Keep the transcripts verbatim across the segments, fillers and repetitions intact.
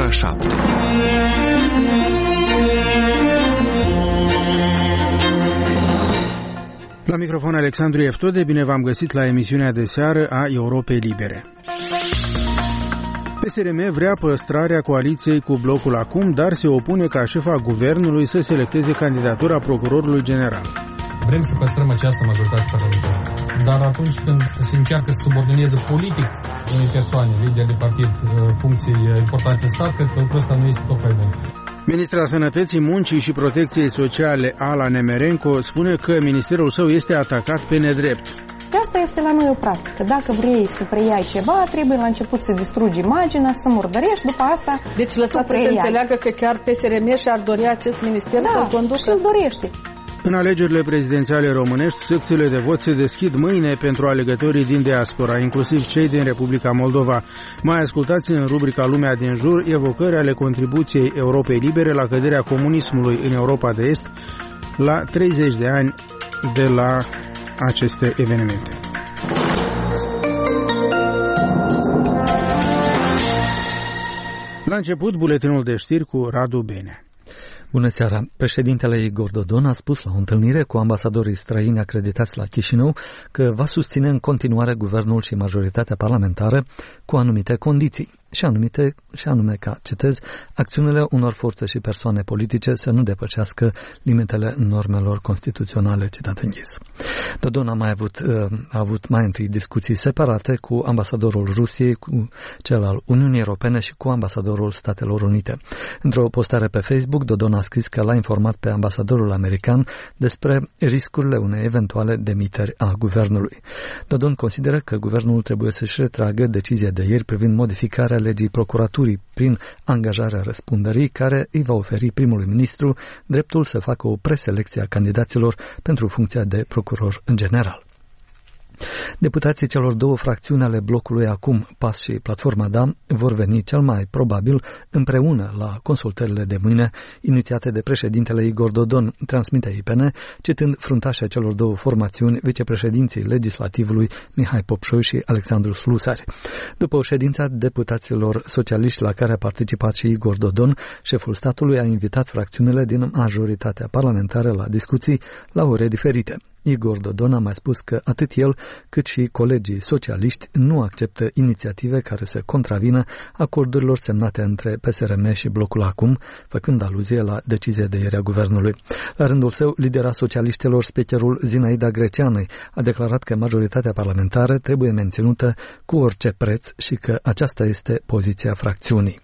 ora șapte. La microfon Alexandru Eftode, bine v-am găsit la emisiunea de seară a Europei Libere. P S R M vrea păstrarea coaliției cu blocul acum, dar se opune ca șefa guvernului să selecteze candidatura procurorului general. Vrem să păstrăm această majoritate parlamentară, dar atunci când se încearcă să subordoneze politic unei persoane, lideri de partid, funcții importante în stat, cred că lucrul ăsta nu este tocmai bun. Ministra Sănătății, Muncii și Protecției Sociale, Ala Nemerenko, spune că ministerul său este atacat pe nedrept. Asta este la noi o practică. Dacă vrei să preiai ceva, trebuie la început să distrugi imaginea, să murdărești, după asta Deci lăsați să se înțeleagă că chiar P S R M și-ar dori acest minister da, să-l conducă? și-l dorește. În alegerile prezidențiale românești, secțiile de vot se deschid mâine pentru alegătorii din diaspora, inclusiv cei din Republica Moldova. Mai ascultați în rubrica Lumea din jur evocări ale contribuției Europei Libere la căderea comunismului în Europa de Est la treizeci de ani de la aceste evenimente. La început, buletinul de știri cu Radu Benea. Bună seara! Președintele Igor Dodon a spus la o întâlnire cu ambasadorii străini acreditați la Chișinău că va susține în continuare guvernul și majoritatea parlamentară cu anumite condiții, și, anumite, și anume ca, citez, acțiunile unor forțe și persoane politice să nu depășească limitele normelor constituționale, citat închis. Dodon a mai avut, a avut mai întâi discuții separate cu ambasadorul Rusiei, cu cel al Uniunii Europene și cu ambasadorul Statelor Unite. Într-o postare pe Facebook, Dodon a scris că l-a informat pe ambasadorul american despre riscurile unei eventuale demiteri a guvernului. Dodon consideră că guvernul trebuie să-și retragă decizia de ieri privind modificarea legii procuraturii prin angajarea răspunderii, care îi va oferi primului ministru dreptul să facă o preselecție a candidaților pentru funcția de procuror general. Deputații celor două fracțiuni ale blocului acum, P A S și Platforma Da, vor veni cel mai probabil împreună la consultările de mâine inițiate de președintele Igor Dodon, transmite I P N, citând fruntașii celor două formațiuni, vicepreședinții legislativului Mihai Popșoi și Alexandru Slusari. După o ședință a deputaților socialiști la care a participat și Igor Dodon, șeful statului a invitat fracțiunile din majoritatea parlamentară la discuții la ore diferite. Igor Dodon a mai spus că atât el cât și colegii socialiști nu acceptă inițiative care să contravină acordurilor semnate între P S R M și blocul acum, făcând aluzie la decizia de ieri a guvernului. La rândul său, lidera socialiștilor, speakerul Zinaida Greceanăi, a declarat că majoritatea parlamentară trebuie menținută cu orice preț și că aceasta este poziția fracțiunii.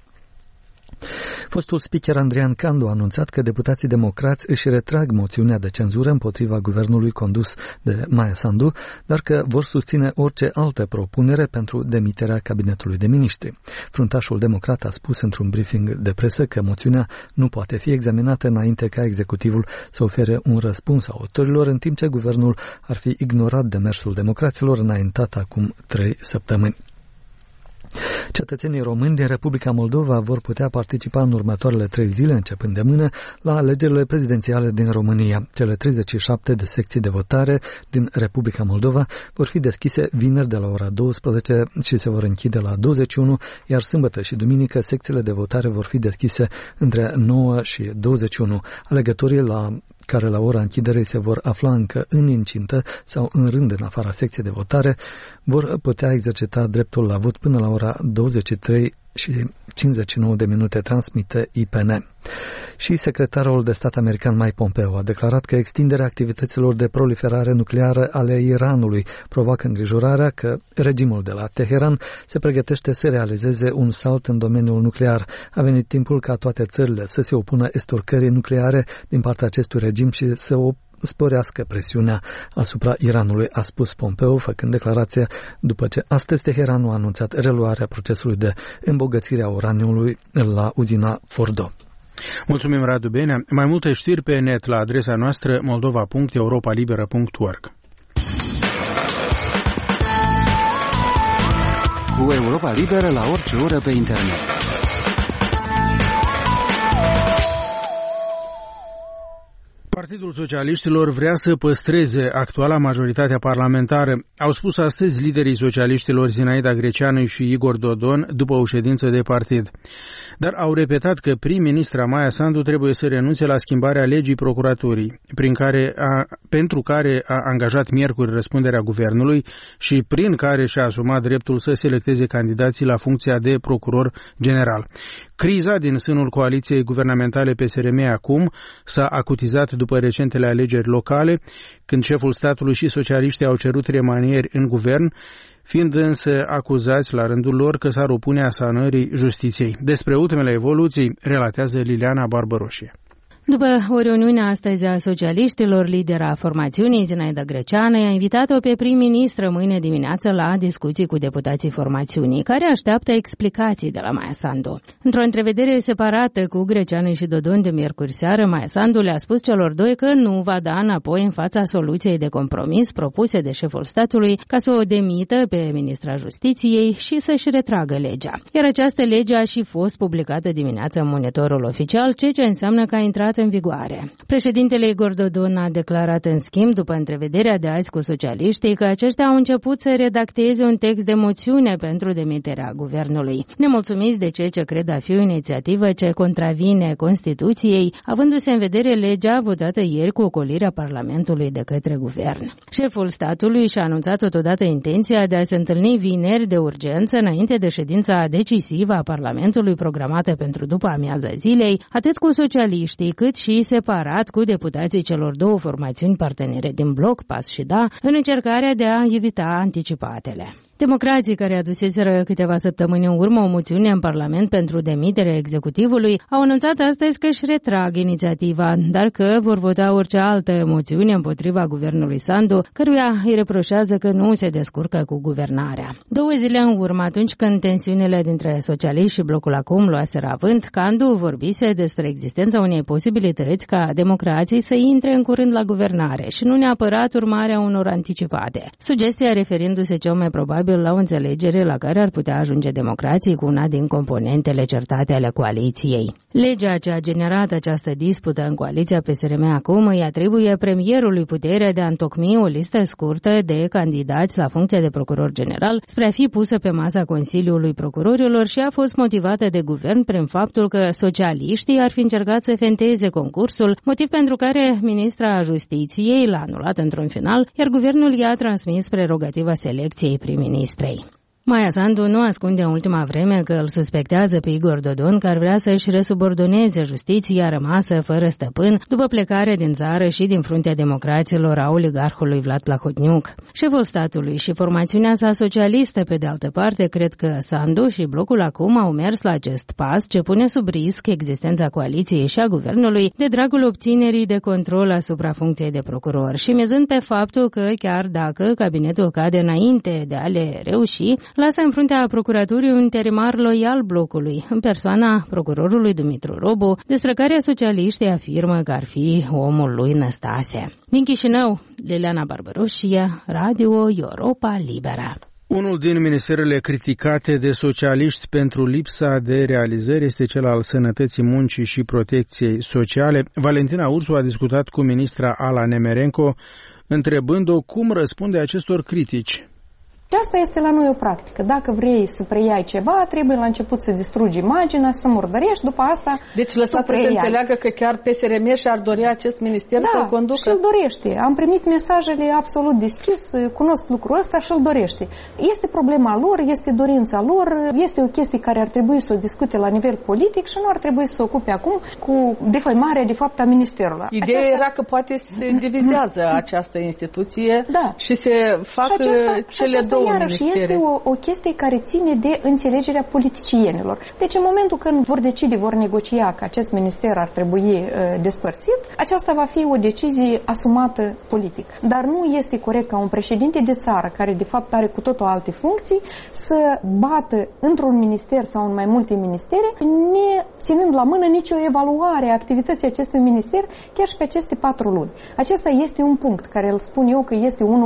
Fostul speaker Andrian Candu a anunțat că deputații democrați își retrag moțiunea de cenzură împotriva guvernului condus de Maia Sandu, dar că vor susține orice altă propunere pentru demiterea cabinetului de miniștri. Fruntașul democrat a spus într-un briefing de presă că moțiunea nu poate fi examinată înainte ca executivul să ofere un răspuns autorilor, în timp ce guvernul ar fi ignorat demersul democraților înaintat acum trei săptămâni. Cetățenii români din Republica Moldova vor putea participa în următoarele trei zile, începând de mâine, la alegerile prezidențiale din România. Cele treizeci și șapte de secții de votare din Republica Moldova vor fi deschise vineri de la ora douăsprezece și se vor închide la douăzeci și unu, iar sâmbătă și duminică secțiile de votare vor fi deschise între nouă și douăzeci și unu. Alegătorii la care la ora închiderii se vor afla încă în incintă sau în rând în afara secției de votare, vor putea exercita dreptul la vot până la ora douăzeci și trei și cincizeci și nouă de minute, transmite I P N. Și secretarul de stat american Mike Pompeo a declarat că extinderea activităților de proliferare nucleară ale Iranului provoacă îngrijorarea că regimul de la Teheran se pregătește să realizeze un salt în domeniul nuclear. A venit timpul ca toate țările să se opună estorcării nucleare din partea acestui regim și să o sporească presiunea asupra Iranului, a spus Pompeo, făcând declarația după ce astăzi Teheranul a anunțat reluarea procesului de îmbogățire a uraniului la uzina Fordo. Mulțumim, Radu Benea. Mai multe știri pe net la adresa noastră moldova punct europa liberă punct org. Cu Europa Liberă la orice oră pe internet. Partidul Socialiștilor vrea să păstreze actuala majoritate parlamentară, au spus astăzi liderii socialiștilor Zinaida Greceanu și Igor Dodon după o ședință de partid. Dar au repetat că prim-ministra Maia Sandu trebuie să renunțe la schimbarea legii procuraturii, prin care a, pentru care a angajat miercuri răspunderea guvernului și prin care și-a asumat dreptul să selecteze candidații la funcția de procuror general. Criza din sânul coaliției guvernamentale P S R M acum s-a acutizat după recentele alegeri locale, când șeful statului și socialiștii au cerut remanieri în guvern, fiind însă acuzați la rândul lor că s-ar opune asanării justiției. Despre ultimele evoluții relatează Liliana Barbăroșie. După o reuniune astăzi a socialiștilor, lidera formațiunii, Zinaida Greceanu, a invitat-o pe prim-ministră mâine dimineață la discuții cu deputații formațiunii, care așteaptă explicații de la Maia Sandu. Într-o întrevedere separată cu Greceanu și Dodon de miercuri seară, Maia Sandu le-a spus celor doi că nu va da înapoi în fața soluției de compromis propuse de șeful statului ca să o demită pe ministra Justiției și să-și retragă legea. Iar această lege a și fost publicată dimineața în Monitorul Oficial, ceea ce înseamnă că a intrat în vigoare. Președintele Igor Dodon a declarat în schimb, după întrevederea de azi cu socialiștii, că aceștia au început să redacteze un text de moțiune pentru demiterea guvernului. Nemulțumiți de ceea ce cred a fi o inițiativă ce contravine Constituției, avându-se în vedere legea votată ieri cu ocolirea Parlamentului de către guvern. Șeful statului și-a anunțat totodată intenția de a se întâlni vineri de urgență înainte de ședința decisivă a Parlamentului programată pentru după amiaza zilei, atât cu socialiștii cât și separat cu deputații celor două formațiuni partenere din bloc, P A S și D A, în încercarea de a evita anticipatele. Democrații, care aduseseră câteva săptămâni în urmă o moțiune în Parlament pentru demiterea executivului, au anunțat astăzi că își retrag inițiativa, dar că vor vota orice altă moțiune împotriva guvernului Sandu, căruia îi reproșează că nu se descurcă cu guvernarea. Două zile în urmă, atunci când tensiunile dintre socialiști și blocul acum luaseră avânt, Candu vorbise despre existența unei posibilități ca democrații să intre în curând la guvernare și nu neapărat urmarea unor anticipate. Sugestia referindu-se cel mai probabil la o înțelegere la care ar putea ajunge democrații cu una din componentele certate ale coaliției. Legea ce a generat această dispută în coaliția P S R M acum îi atribuie premierului puterea de a întocmi o listă scurtă de candidați la funcția de procuror general spre a fi pusă pe masa Consiliului Procurorilor și a fost motivată de guvern prin faptul că socialiștii ar fi încercat să fenteze concursul, motiv pentru care ministra Justiției l-a anulat într-un final, iar guvernul i-a transmis prerogativa selecției prim-ministrei. Maia Sandu nu ascunde în ultima vreme că îl suspectează pe Igor Dodon că ar vrea să își resubordoneze justiția rămasă fără stăpân după plecare din țară și din fruntea democraților a oligarhului Vlad Plahotniuc. Șeful statului și formațiunea sa socialistă, pe de altă parte, cred că Sandu și blocul acum au mers la acest pas ce pune sub risc existența coaliției și a guvernului de dragul obținerii de control asupra funcției de procuror și mizând pe faptul că chiar dacă cabinetul cade înainte de a le reuși, lasă în fruntea procuraturii un interimar loial blocului, în persoana procurorului Dumitru Robu, despre care socialiștii afirmă că ar fi omul lui Năstase. Din Chișinău, Liliana Barbăroșie, Radio Europa Liberă. Unul din ministerele criticate de socialiști pentru lipsa de realizări este cel al Sănătății, Muncii și Protecției Sociale. Valentina Ursu a discutat cu ministra Ala Nemerenko, întrebând-o cum răspunde acestor critici. Și asta este la noi o practică. Dacă vrei să preiai ceva, trebuie la început să distrugi imaginea, să murdărești, după asta Deci lăsați să se înțeleagă că chiar P S R M și-ar dori acest minister da, să-l conducă? și-l dorește. Am primit mesajele absolut deschis, cunosc lucrul ăsta și-l dorește. Este problema lor, este dorința lor, este o chestie care ar trebui să o discute la nivel politic și nu ar trebui să se ocupe acum cu defăimarea, de fapt, a ministerului. Ideea aceasta... era că poate se divizează această instituție da. și se fac și aceasta, cele două iarăși este o, o chestie care ține de înțelegerea politicienilor. Deci în momentul când vor decide, vor negocia că acest minister ar trebui uh, despărțit, aceasta va fi o decizie asumată politic. Dar nu este corect ca un președinte de țară, care de fapt are cu totul alte funcții, să bată într-un minister sau în mai multe ministere, ne ținând la mână nicio evaluare a activității acestui minister, chiar și pe aceste patru luni. Acesta este un punct care îl spun eu că este unul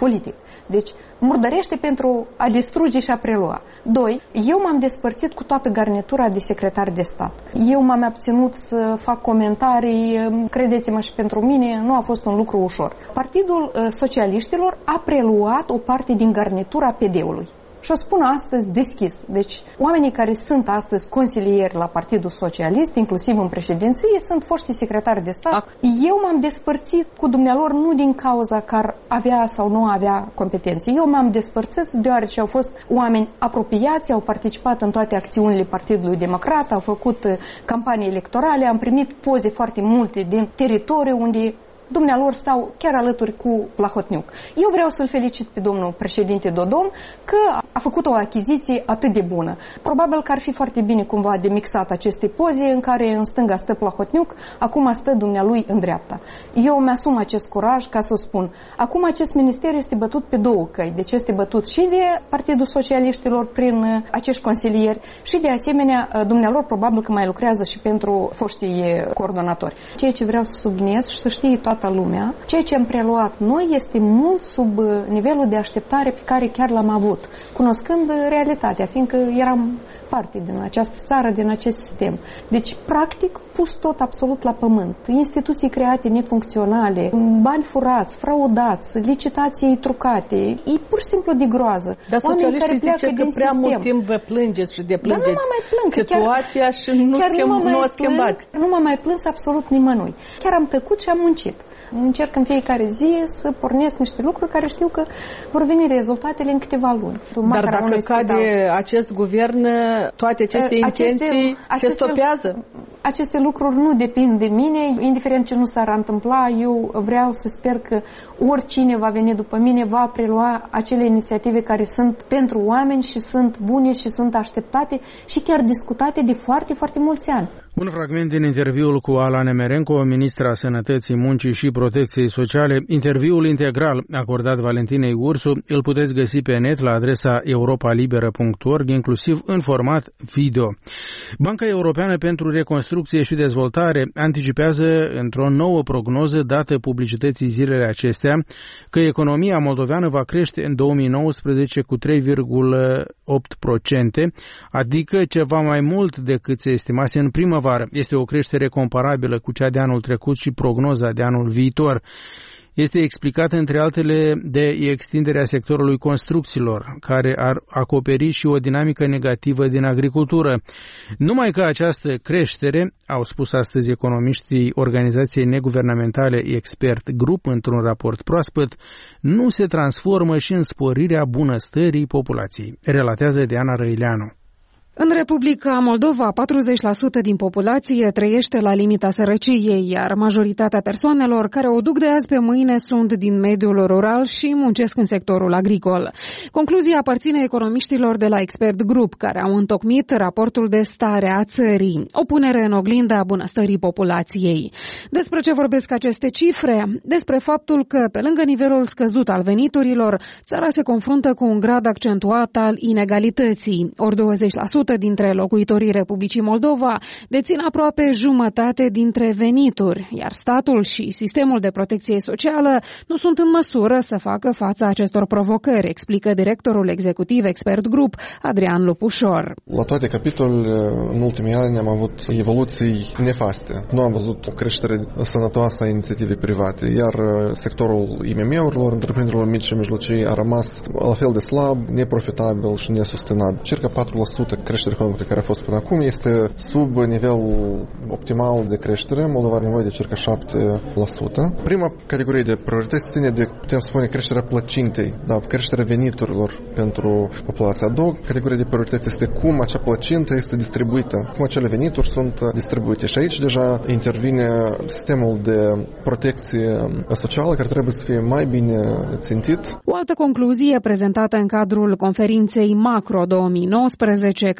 politic. Deci, murdărește pentru a distruge și a prelua. Doi, eu m-am despărțit cu toată garnitura de secretar de stat. Eu m-am abținut să fac comentarii, credeți-mă, și pentru mine nu a fost un lucru ușor. Partidul Socialiștilor a preluat o parte din garnitura P D-ului. Și o spun astăzi deschis. Deci, oamenii care sunt astăzi consilieri la Partidul Socialist, inclusiv în președinție, sunt foștii secretari de stat. Eu m-am despărțit cu dumnealor nu din cauza că ar avea sau nu avea competențe. Eu m-am despărțit deoarece au fost oameni apropiați, au participat în toate acțiunile Partidului Democrat, au făcut campanii electorale, am primit poze foarte multe din teritoriu unde dumnealor stau chiar alături cu Plahotniuc. Eu vreau să-l felicit pe domnul președinte Dodon că a făcut o achiziție atât de bună. Probabil că ar fi foarte bine cumva de mixat aceste poze în care în stânga stă Plahotniuc, acum stă dumnealui în dreapta. Eu mi-asum acest curaj ca să o spun. Acum acest minister este bătut pe două căi. Deci este bătut și de Partidul Socialiștilor prin acești consilieri și de asemenea dumnealor probabil că mai lucrează și pentru foștii coordonatori. Ceea ce vreau să subliniez și să știe toată lumea, ceea ce am preluat noi este mult sub nivelul de așteptare pe care chiar l-am avut, cunoscând realitatea, fiindcă eram parte din această țară, din acest sistem. Deci, practic, pus tot absolut la pământ. Instituții create nefuncționale, bani furați, fraudați, licitații trucate. E pur și simplu de groază. Dar socialiștii zice că prea sistem. mult timp vă plângeți și deplângeți Dar nu mă mai plâng, situația chiar, și nu, chiar schimb, nu, mă nu o schimbați. Nu m-am mai plâns absolut nimănui. Chiar am tăcut și am muncit. Încerc în fiecare zi să pornesc niște lucruri care știu că vor veni rezultatele în câteva luni. Dar dacă cade acest guvern, toate aceste intenții aceste, se stopează? Aceste lucruri nu depind de mine, indiferent ce nu s-ar întâmpla, eu vreau să sper că oricine va veni după mine va prelua acele inițiative care sunt pentru oameni și sunt bune și sunt așteptate și chiar discutate de foarte, foarte mulți ani. Un fragment din interviul cu Ala Nemerenko, ministra Sănătății, Muncii și Protecției Sociale. Interviul integral acordat Valentinei Ursu îl puteți găsi pe net la adresa europa liberă punct org, inclusiv în format video. Banca Europeană pentru Reconstrucție și Dezvoltare anticipează într-o nouă prognoză dată publicității zilele acestea că economia moldoveană va crește în două mii nouăsprezece cu trei virgulă opt la sută, adică ceva mai mult decât se estimase în primăvară. Este o creștere comparabilă cu cea de anul trecut și prognoza de anul viitor. Este explicată între altele de extinderea sectorului construcțiilor, care ar acoperi și o dinamică negativă din agricultură. Numai că această creștere, au spus astăzi economiștii organizației neguvernamentale Expert Group într-un raport proaspăt, nu se transformă și în sporirea bunăstării populației, relatează Diana Răileanu. În Republica Moldova, patruzeci la sută din populație trăiește la limita sărăciei, iar majoritatea persoanelor care o duc de azi pe mâine sunt din mediul rural și muncesc în sectorul agricol. Concluzia aparține economiștilor de la Expert Group, care au întocmit raportul de stare a țării, o punere în oglinda bunăstării populației. Despre ce vorbesc aceste cifre? Despre faptul că, pe lângă nivelul scăzut al veniturilor, țara se confruntă cu un grad accentuat al inegalității, ori douăzeci la sută dintre locuitorii Republicii Moldova dețin aproape jumătate dintre venituri, iar statul și sistemul de protecție socială nu sunt în măsură să facă față acestor provocări, explică directorul executiv Expert Group, Adrian Lupușor. La toate capitolele, în ultimii ani am avut evoluții nefaste. Nu am văzut o creștere sănătoasă a inițiativei private, iar sectorul I M M-urilor, întreprinderilor mici și mijlocii a rămas la fel de slab, neprofitabil și nesustenabil. Circa patru la sută creșterea economică care a fost până acum este sub nivelul optimal de creștere. Moldova are nevoie de circa șapte la sută. Prima categorie de priorități ține de, putem spune, creșterea plăcintei, da, creșterea veniturilor pentru populația. A doua categorie de priorități este cum acea plăcintă este distribuită, cum acele venituri sunt distribuite. Și aici deja intervine sistemul de protecție socială care trebuie să fie mai bine țintit. O altă concluzie prezentată în cadrul conferinței Macro două mii nouăsprezece,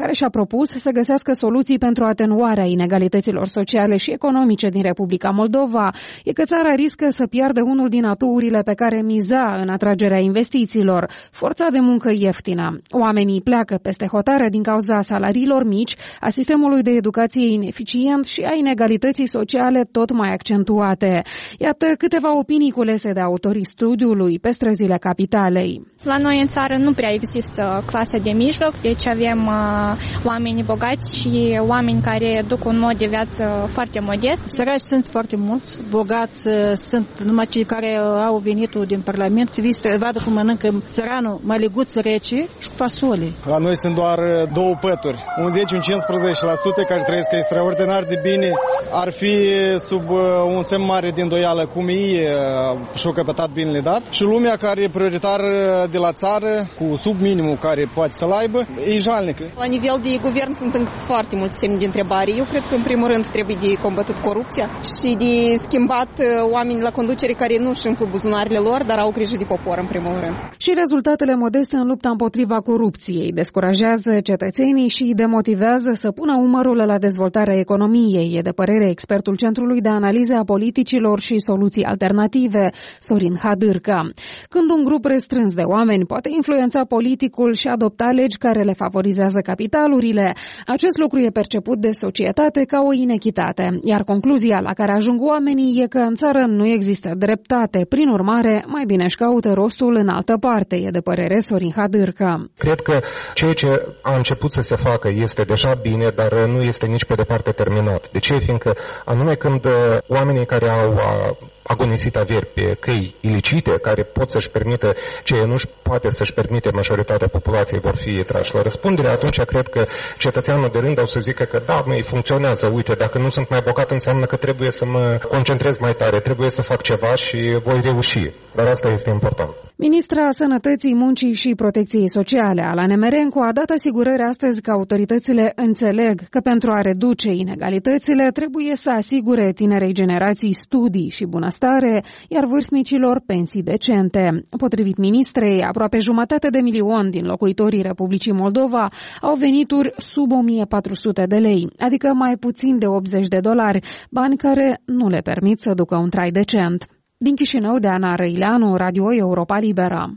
care și-a propus să găsească soluții pentru atenuarea inegalităților sociale și economice din Republica Moldova, e că țara riscă să piardă unul din atuurile pe care miza în atragerea investițiilor, forța de muncă ieftină. Oamenii pleacă peste hotare din cauza salariilor mici, a sistemului de educație ineficient și a inegalității sociale tot mai accentuate. Iată câteva opinii culese de autorii studiului pe străzile capitalei. La noi în țară nu prea există clasa de mijloc, deci avem uh, oameni bogați și oameni care duc un mod de viață foarte modest. Săraci sunt foarte mulți, bogați sunt numai cei care au venitul din Parlament, să vadă cum mănâncă țăranul măliguț rece și cu fasole. La noi sunt doar două pături, un zece cincisprezece la sută care trăiesc extraordinar de bine, ar fi sub un semn mare de îndoială cum ei și-au căpătat binele dat și lumea care e prioritar de la țară, cu sub minimul care poate să-l aibă, e jalnică. La nivel de guvern sunt încă foarte multe semne de întrebare. Eu cred că în primul rând trebuie de combătut corupția și de schimbat oameni la conducere care nu își împlu buzunarele lor, dar au grijă de popor în primul rând. Și rezultatele modeste în lupta împotriva corupției descurajează cetățenii și îi demotivează să pună umărul la dezvoltarea economiei, e de părere expertul Centrului de Analize a Politicilor și Soluții Alternative, Sorin Hadârcă. Când un grup restrâns de oameni poate influența politicul și adopta legi care le favorizează capitalurile, acest lucru e perceput de societate ca o inechitate, iar concluzia la care ajung oamenii e că în țară nu există dreptate. Prin urmare, mai bine își caută rostul în altă parte, e de părere Sorin Hadârcă. Cred că ceea ce a început să se facă este deja bine, dar nu este nici pe departe terminat. De ce? Fiindcă anume când oamenii care au agonisit averi pe căi ilicite, care pot să-și permită ce nu-și poate să-și permite majoritatea populației, vor fi trași la răspundere, atunci cred că cetățeanul de rând o să zică că da, măi, funcționează, uite, dacă nu sunt mai bogat înseamnă că trebuie să mă concentrez mai tare, trebuie să fac ceva și voi reuși. Dar asta este important. Ministra Sănătății, Muncii și Protecției Sociale, Ala Nemerencu, a dat asigurări astăzi că autoritățile înțeleg că pentru a reduce inegalitățile trebuie să asigure tinerei generații studii și bunăstare, iar vârstnicilor pensii decente. Potrivit ministrei, aproape jumătate de milion din locuitorii Republicii Moldova au venituri sub o mie patru sute de lei, adică mai puțin de optzeci de dolari, bani care nu le permit să ducă un trai decent. Din Chișinău, de Ana Răileanu, Radio Europa Liberă.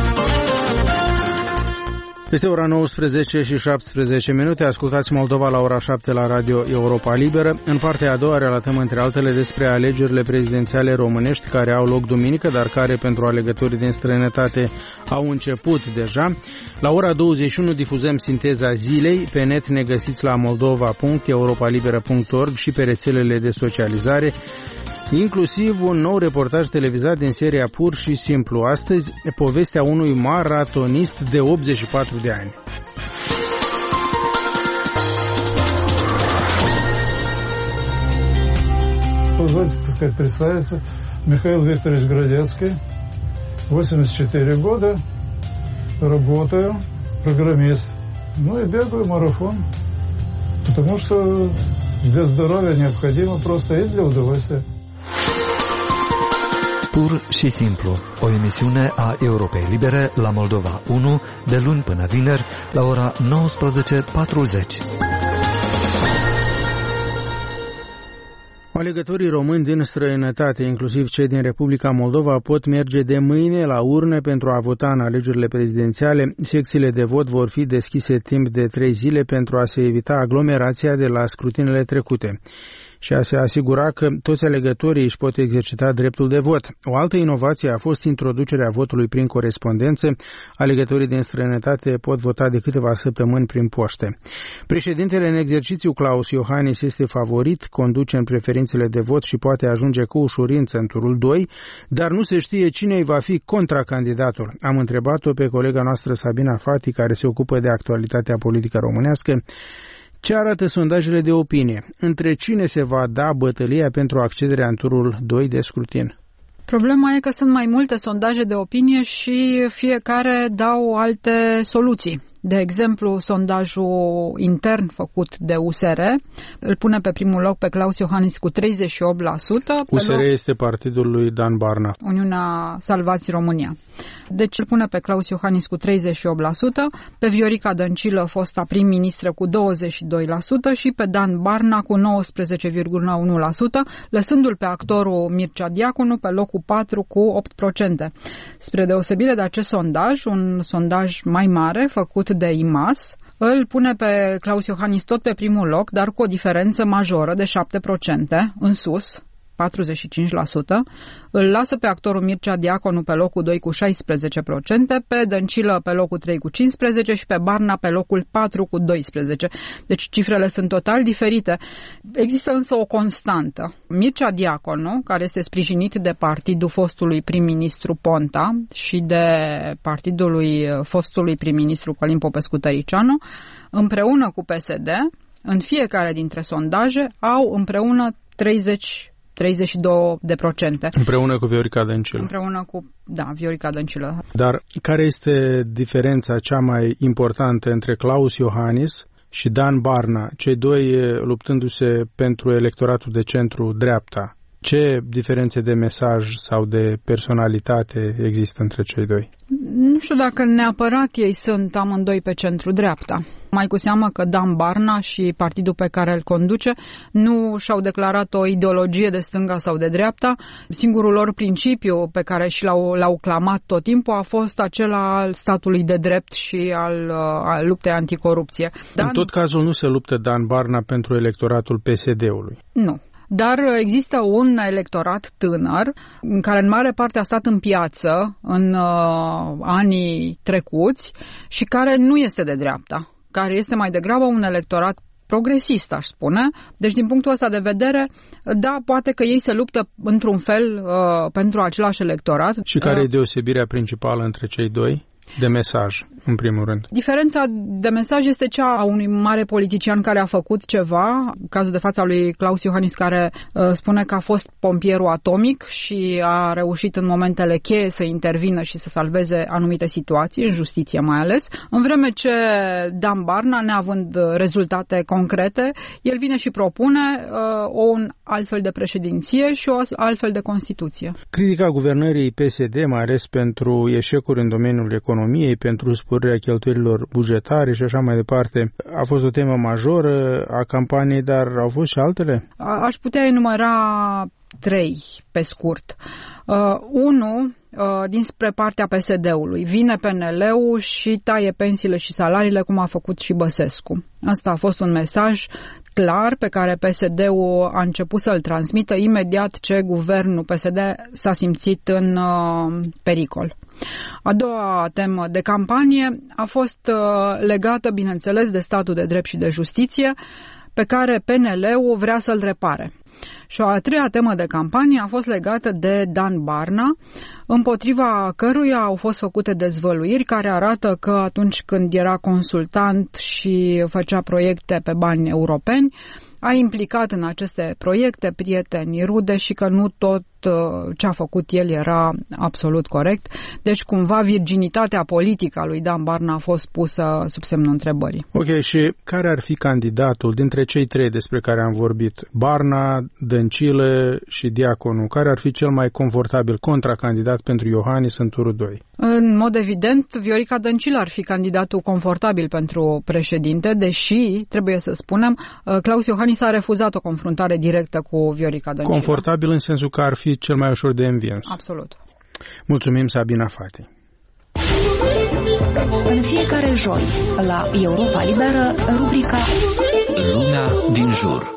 Este ora nouăsprezece și șaptesprezece minute. Ascultați Moldova la ora șapte la Radio Europa Liberă. În partea a doua relatăm între altele despre alegerile prezidențiale românești care au loc duminică, dar care pentru alegătorii din străinătate au început deja. La ora douăzeci și unu difuzăm sinteza zilei. Pe net ne găsiți la moldova punct europalibera punct org și pe rețelele de socializare, inclusiv un nou reportaj televizat din seria Pur și Simplu. Astăzi, povestea unui maratonist de optzeci și patru de ani. Позвольте, так сказать, представиться. Михаил Викторович Градецкий, восемьдесят четыре года, работаю, программист. Ну и бегаю марафон, потому что для здоровья необходимо просто и для удовольствия. Pur și simplu, o emisiune a Europei Libere la Moldova unu, de luni până vineri, la ora nouăsprezece patruzeci. Alegătorii români din străinătate, inclusiv cei din Republica Moldova, pot merge de mâine la urne pentru a vota în alegerile prezidențiale. Secțiile de vot vor fi deschise timp de trei zile pentru a se evita aglomerația de la scrutinele trecute și a se asigura că toți alegătorii își pot exercita dreptul de vot. O altă inovație a fost introducerea votului prin corespondență. Alegătorii din străinătate pot vota de câteva săptămâni prin poște. Președintele în exercițiu, Klaus Iohannis, este favorit, conduce în preferințele de vot și poate ajunge cu ușurință în turul doi, dar nu se știe cine îi va fi contracandidatul. Am întrebat-o pe colega noastră Sabina Fati, care se ocupă de actualitatea politică românească, ce arată sondajele de opinie? Între cine se va da bătălia pentru accederea în turul doi de scrutin? Problema e că sunt mai multe sondaje de opinie și fiecare dau alte soluții. De exemplu, sondajul intern făcut de U S R îl pune pe primul loc pe Klaus Iohannis cu treizeci și opt la sută. U S R este partidul lui Dan Barna. Uniunea Salvați România. Deci îl pune pe Klaus Iohannis cu treizeci și opt la sută, pe Viorica Dăncilă, fosta prim-ministră, cu douăzeci și doi la sută și pe Dan Barna cu nouăsprezece virgulă unu la sută, lăsându-l pe actorul Mircea Diaconu pe locul patru cu opt la sută. Spre deosebire de acest sondaj, un sondaj mai mare făcut de I M A S îl pune pe Klaus Iohannis tot pe primul loc, dar cu o diferență majoră de șapte la sută în sus, patruzeci și cinci la sută, îl lasă pe actorul Mircea Diaconu pe locul doi cu șaisprezece la sută, pe Dăncilă pe locul trei cu cincisprezece la sută și pe Barna pe locul patru cu doisprezece la sută. Deci cifrele sunt total diferite. Există însă o constantă. Mircea Diaconu, care este sprijinit de partidul fostului prim-ministru Ponta și de partidul lui fostului prim-ministru Călin Popescu-Tăricianu, împreună cu P S D, în fiecare dintre sondaje, au împreună treizeci treizeci și doi la sută. Împreună cu Viorica Dăncilă. Împreună cu, da, Viorica Dăncilă. Dar care este diferența cea mai importantă între Klaus Iohannis și Dan Barna, cei doi luptându-se pentru electoratul de centru-dreapta? Ce diferențe de mesaj sau de personalitate există între cei doi? Nu știu dacă neapărat ei sunt amândoi pe centru-dreapta. Mai cu seamă că Dan Barna și partidul pe care îl conduce nu și-au declarat o ideologie de stânga sau de dreapta. Singurul lor principiu pe care și l-au, l-au clamat tot timpul a fost acela al statului de drept și al, al luptei anticorupție. Dan... În tot cazul nu se luptă Dan Barna pentru electoratul P S D-ului. Nu. Dar există un electorat tânăr, care în mare parte a stat în piață în uh, anii trecuți și care nu este de dreapta, care este mai degrabă un electorat progresist, aș spune. Deci, din punctul ăsta de vedere, da, poate că ei se luptă într-un fel uh, pentru același electorat. Și care uh, e deosebirea principală între cei doi? De mesaj, în primul rând. Diferența de mesaj este cea a unui mare politician care a făcut ceva, cazul de față al lui Klaus Iohannis, care uh, spune că a fost pompierul atomic și a reușit în momentele cheie să intervină și să salveze anumite situații, în justiție mai ales, în vreme ce Dan Barna, neavând rezultate concrete, el vine și propune uh, un altfel de președinție și o altfel de Constituție. Critica guvernării P S D, mai ales pentru eșecuri în domeniul economiei, pentru sporirea cheltuielilor bugetare și așa mai departe, a fost o temă majoră a campaniei, dar au fost și altele? A, aș putea enumera trei, pe scurt. Uh, unu, uh, dinspre partea P S D-ului. Vine P N L-ul și taie pensiile și salariile, cum a făcut și Băsescu. Asta a fost un mesaj clar pe care P S D-ul a început să-l transmită imediat ce guvernul P S D s-a simțit în uh, pericol. A doua temă de campanie a fost uh, legată, bineînțeles, de statul de drept și de justiție, pe care P N L-ul vrea să-l repare. Și a treia temă de campanie a fost legată de Dan Barna, împotriva căruia au fost făcute dezvăluiri care arată că atunci când era consultant și făcea proiecte pe bani europeni, a implicat în aceste proiecte prieteni, rude și că nu tot ce a făcut el era absolut corect. Deci cumva virginitatea politică a lui Dan Barna a fost pusă sub semnul întrebării. Ok, și care ar fi candidatul dintre cei trei despre care am vorbit? Barna, Dăncilă și Diaconu. Care ar fi cel mai confortabil contracandidat pentru Iohannis în turul doi? În mod evident, Viorica Dăncilă ar fi candidatul confortabil pentru președinte, deși, trebuie să spunem, Klaus Iohannis a refuzat o confruntare directă cu Viorica Dăncilă. Confortabil în sensul că ar fi cel mai ușor de învins. Absolut. Mulțumim, Sabina Fati. În fiecare joi, la Europa Liberă, rubrica Lumea din jur.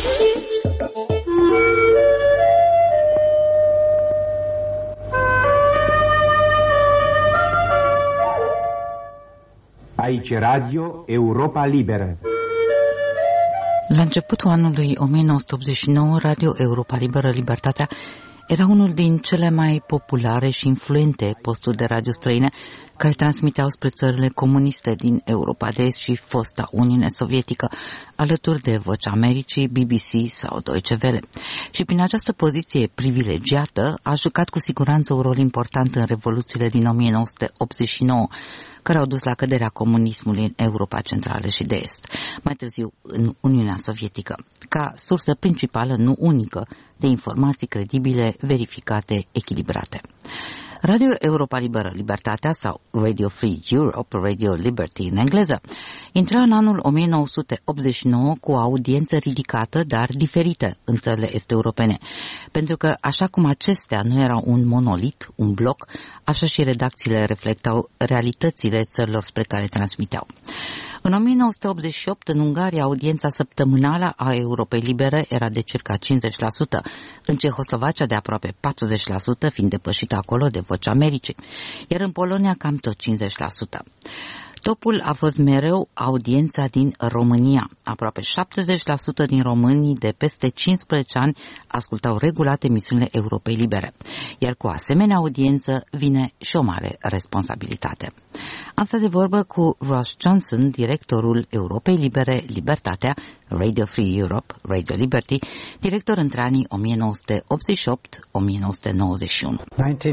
Aici Radio Europa Liberă. La începutul anului o mie nouă sute optzeci și nouă, Radio Europa Liberă Libertatea era unul din cele mai populare și influente posturi de radio străine care transmiteau spre țările comuniste din Europa de Est și fosta Uniune Sovietică, alături de Vocea Americii, B B C sau Deutsche Welle. Și prin această poziție privilegiată a jucat cu siguranță un rol important în revoluțiile din o mie nouă sute optzeci și nouă, care au dus la căderea comunismului în Europa Centrală și de Est, mai târziu în Uniunea Sovietică, ca sursă principală, nu unică, de informații credibile, verificate, echilibrate. Radio Europa Liberă Libertatea sau Radio Free Europe, Radio Liberty în engleză, intra în anul o mie nouă sute optzeci și nouă cu o audiență ridicată, dar diferită în țările est-europene, pentru că așa cum acestea nu erau un monolit, un bloc, așa și redacțiile reflectau realitățile țărilor spre care transmiteau. În o mie nouă sute optzeci și opt, în Ungaria, audiența săptămânală a Europei Libere era de circa cincizeci la sută, în Cehoslovacia de aproape patruzeci la sută, fiind depășită acolo de Vocea Americii, iar în Polonia cam tot cincizeci la sută. Topul a fost mereu audiența din România. Aproape șaptezeci la sută din românii de peste cincisprezece ani ascultau regulat emisiunile Europei Libere, iar cu asemenea audiență vine și o mare responsabilitate. Am stat de vorbă cu Ross Johnson, directorul Europei Libere Libertatea, Radio Free Europe, Radio Liberty, director între anii o mie nouă sute optzeci și opt - o mie nouă sute nouăzeci și unu.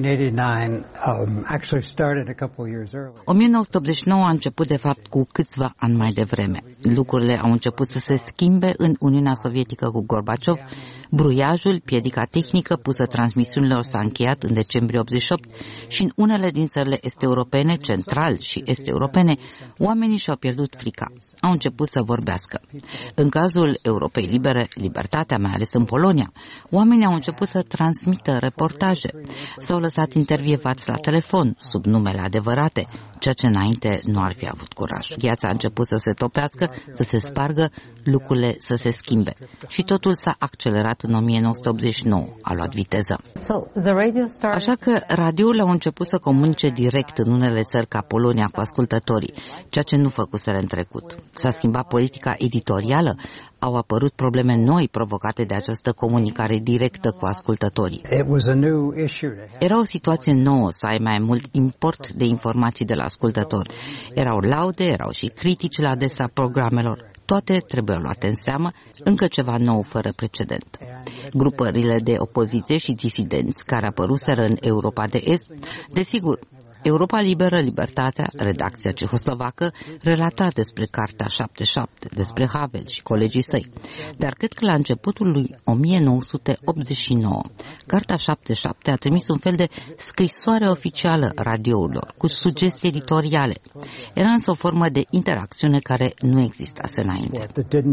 o mie nouă sute optzeci și nouă a început de fapt cu câțiva ani mai devreme. Lucrurile au început să se schimbe în Uniunea Sovietică cu Gorbaciov. Bruiajul, piedica tehnică pusă transmisiunilor s-a încheiat în decembrie optzeci și opt și în unele din țările est-europene, central și est-europene, oamenii și-au pierdut frica. Au început să vorbească. În cazul Europei Libere, Libertatea, mai ales în Polonia, oamenii au început să transmită reportaje. S-au lăsat intervievați la telefon, sub numele adevărate, ceea ce înainte nu ar fi avut curaj. Gheața a început să se topească, să se spargă, lucrurile să se schimbe. Și totul s-a accelerat în o mie nouă sute optzeci și nouă, a luat viteză. Așa că radioul a început să comunice direct în unele țări ca Polonia cu ascultătorii, ceea ce nu făcuseră în trecut. S-a schimbat politica editorială, au apărut probleme noi provocate de această comunicare directă cu ascultătorii. Era o situație nouă să ai mai mult import de informații de la ascultători. Erau laude, erau și critici la adresa programelor. Toate trebuie luate în seamă, încă ceva nou fără precedent. Grupările de opoziție și disidenți care apăruseră în Europa de Est, desigur, Europa Liberă, Libertatea, redacția cehoslovacă, relata despre Carta șaptezeci și șapte, despre Havel și colegii săi. Dar cred că la începutul lui o mie nouă sute optzeci și nouă, Carta șaptezeci și șapte a trimis un fel de scrisoare oficială radiourilor, cu sugestii editoriale. Era însă o formă de interacțiune care nu existase înainte.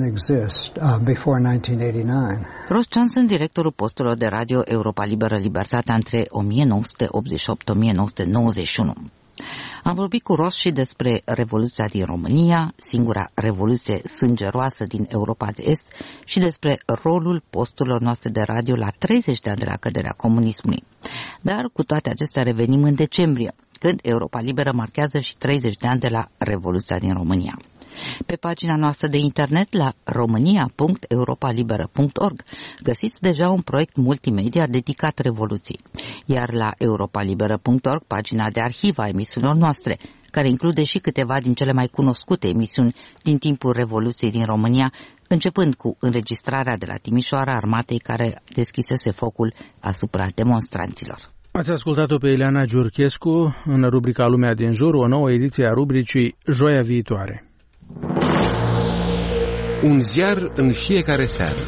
Ross Johnson, directorul posturilor de radio Europa Liberă, Libertatea între o mie nouă sute optzeci și opt - o mie nouă sute nouăzeci și unu. Am vorbit cu Ross și despre Revoluția din România, singura revoluție sângeroasă din Europa de Est, și despre rolul posturilor noastre de radio la treizeci de ani de la căderea comunismului. Dar cu toate acestea revenim în decembrie, când Europa Liberă marchează și treizeci de ani de la Revoluția din România. Pe pagina noastră de internet la românia punct europa liberă punct org găsiți deja un proiect multimedia dedicat Revoluției, iar la europa liberă punct org pagina de arhivă a emisiunilor noastre, care include și câteva din cele mai cunoscute emisiuni din timpul Revoluției din România, începând cu înregistrarea de la Timișoara armatei care deschisese focul asupra demonstranților. Ați ascultat-o pe Ileana Giurchescu în rubrica Lumea din Jur, o nouă ediție a rubricii joia viitoare. Un ziar în fiecare seară.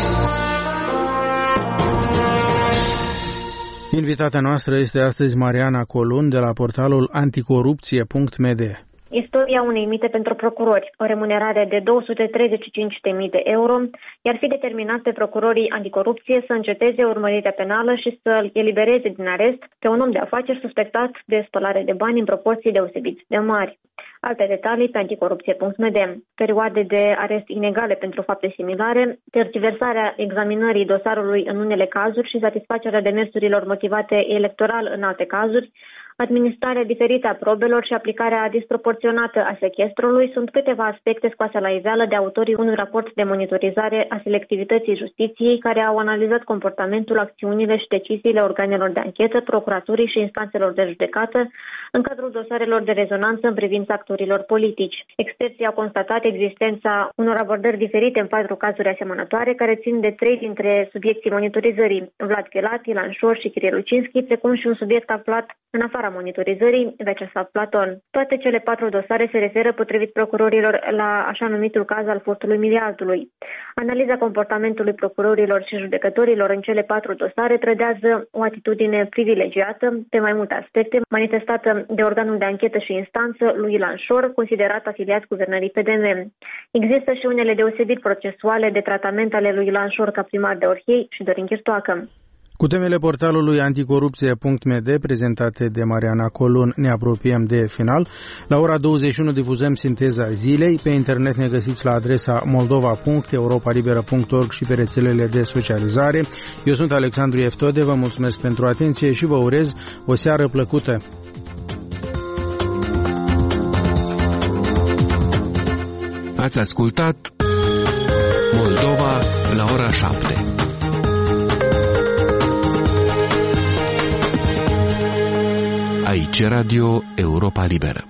Invitata noastră este astăzi Mariana Colun de la portalul anticorupție punct m d. Istoria unei mite pentru procurori, o remunerare de două sute treizeci și cinci de mii de euro, iar fi determinat pe procurorii anticorupție să înceteze urmărirea penală și să-l elibereze din arest pe un om de afaceri suspectat de spălare de bani în proporții deosebit de mari. Alte detalii pe anticorupție punct m d. Perioade de arest inegale pentru fapte similare, tergiversarea examinării dosarului în unele cazuri și satisfacerea demersurilor motivate electoral în alte cazuri, administrarea diferită a probelor și aplicarea disproporționată a sechestrului sunt câteva aspecte scoase la iveală de autorii unui raport de monitorizare a selectivității justiției care au analizat comportamentul, acțiunile și deciziile organelor de anchetă, procuraturii și instanțelor de judecată în cadrul dosarelor de rezonanță în privința actorilor politici. Experții au constatat existența unor abordări diferite în patru cazuri asemănătoare care țin de trei dintre subiecții monitorizării, Vlad Filat, Ilan Șor și Kiril Lucinski, precum și un subiect aflat în afara scara monitorizării Veceslav Platon. Toate cele patru dosare se referă, potrivit procurorilor, la așa numitul caz al furtului miliardului. Analiza comportamentului procurorilor și judecătorilor în cele patru dosare trădează o atitudine privilegiată pe mai multe aspecte, manifestată de organul de anchetă și instanță lui Ilan Șor, considerat afiliat guvernării P D M. Există și unele deosebiri procesuale de tratament ale lui Ilan Șor ca primar de Orhiei și Dorin Chirtoacă. Cu temele portalului anticorupție punct m d prezentate de Mariana Colun ne apropiem de final. La ora douăzeci și unu difuzăm sinteza zilei. Pe internet ne găsiți la adresa moldova punct europa liberă punct org și pe rețelele de socializare. Eu sunt Alexandru Eftode, vă mulțumesc pentru atenție și vă urez o seară plăcută. Ați ascultat Moldova la ora șapte. Aici Radio Europa Liberă.